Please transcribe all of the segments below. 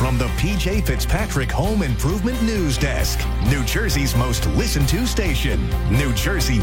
from the PJ Fitzpatrick Home Improvement News Desk, New Jersey's most listened to station. New Jersey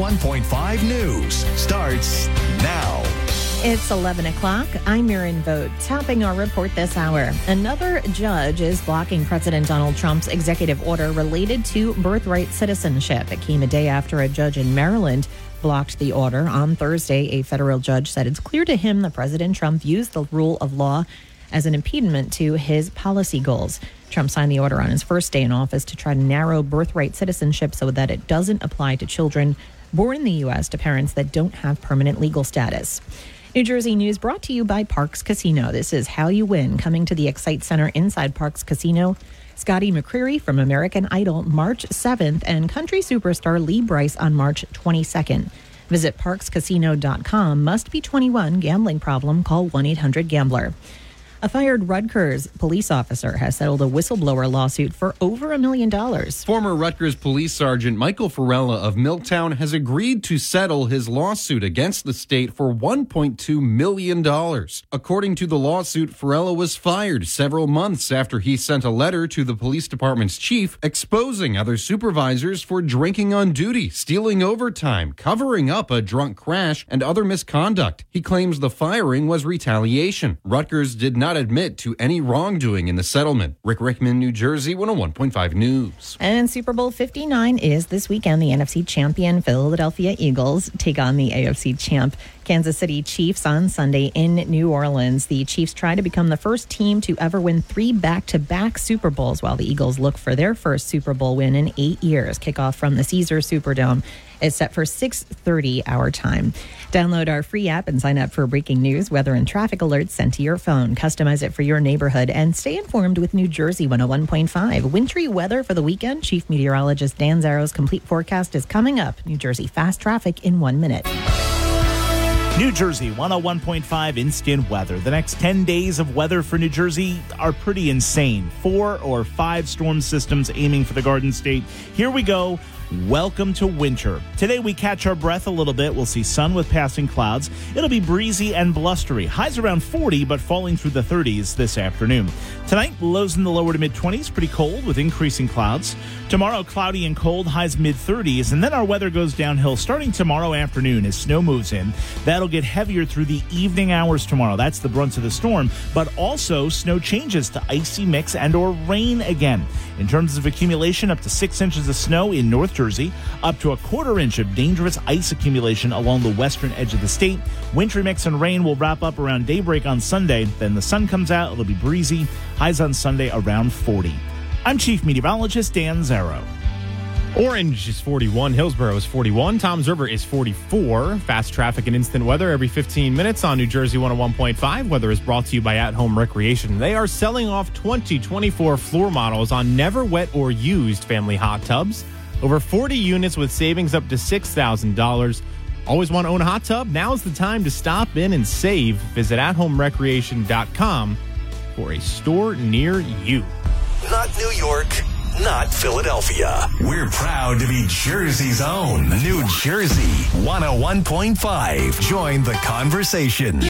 101.5 News starts now. It's 11 o'clock. I'm Miriam Vogt. Topping our report this hour, another judge is blocking President Donald Trump's executive order related to birthright citizenship. It came a day after a judge in Maryland blocked the order. On Thursday, a federal judge said it's clear to him that President Trump used the rule of law as an impediment to his policy goals. Trump signed the order on his first day in office to try to narrow birthright citizenship so that it doesn't apply to children born in the U.S. to parents that don't have permanent legal status. New Jersey News brought to you by Parx Casino. This is how you win. Coming to the Excite Center inside Parx Casino, Scotty McCreery from American Idol March 7th and country superstar Lee Brice on March 22nd. Visit parxcasino.com. Must be 21. Gambling problem? Call 1-800-GAMBLER. A fired Rutgers police officer has settled a whistleblower lawsuit for over $1 million. Former Rutgers Police Sergeant Michael Farella of Milltown has agreed to settle his lawsuit against the state for $1.2 million. According to the lawsuit, Farella was fired several months after he sent a letter to the police department's chief exposing other supervisors for drinking on duty, stealing overtime, covering up a drunk crash, and other misconduct. He claims the firing was retaliation. Rutgers did not admit to any wrongdoing in the settlement. Rick Rickman, New Jersey, 101.5 News. And Super Bowl 59 is this weekend. The NFC champion Philadelphia Eagles take on the AFC champ Kansas City Chiefs on Sunday in New Orleans. The Chiefs try to become the first team to ever win 3 back-to-back Super Bowls, while the Eagles look for their first Super Bowl win in 8 years. Kickoff from the Caesars Superdome is set for 6:30 our time. Download our free app and sign up for breaking news, weather, and traffic alerts sent to your phone. Customize it for your neighborhood and stay informed with New Jersey 101.5. Wintry weather for the weekend. Chief Meteorologist Dan Zarrow's complete forecast is coming up. New Jersey fast traffic in 1 minute. New Jersey 101.5 instant weather. The next 10 days of weather for New Jersey are pretty insane. 4 or 5 storm systems aiming for the Garden State. Here we go. Welcome to winter. Today we catch our breath a little bit. We'll see sun with passing clouds. It'll be breezy and blustery. Highs around 40, but falling through the 30s this afternoon. Tonight, lows in the lower to mid-20s, pretty cold with increasing clouds. Tomorrow, cloudy and cold, highs mid-30s, and then our weather goes downhill starting tomorrow afternoon as snow moves in. That'll get heavier through the evening hours tomorrow. That's the brunt of the storm, but also snow changes to icy mix and or rain again. In terms of accumulation, up to 6 inches of snow in North Jersey, up to a 1/4 inch of dangerous ice accumulation along the western edge of the state. Wintry mix and rain will wrap up around daybreak on Sunday. Then the sun comes out. It'll be breezy. Highs on Sunday around 40. I'm Chief Meteorologist Dan Zarrow. Orange is 41. Hillsborough is 41. Toms River is 44. Fast traffic and instant weather every 15 minutes on New Jersey 101.5. Weather is brought to you by At Home Recreation. They are selling off 2024 floor models on never wet or used family hot tubs. Over 40 units with savings up to $6,000. Always want to own a hot tub? Now's the time to stop in and save. Visit athomerecreation.com for a store near you. Not New York, not Philadelphia. We're proud to be Jersey's own. New Jersey 101.5. Join the conversation.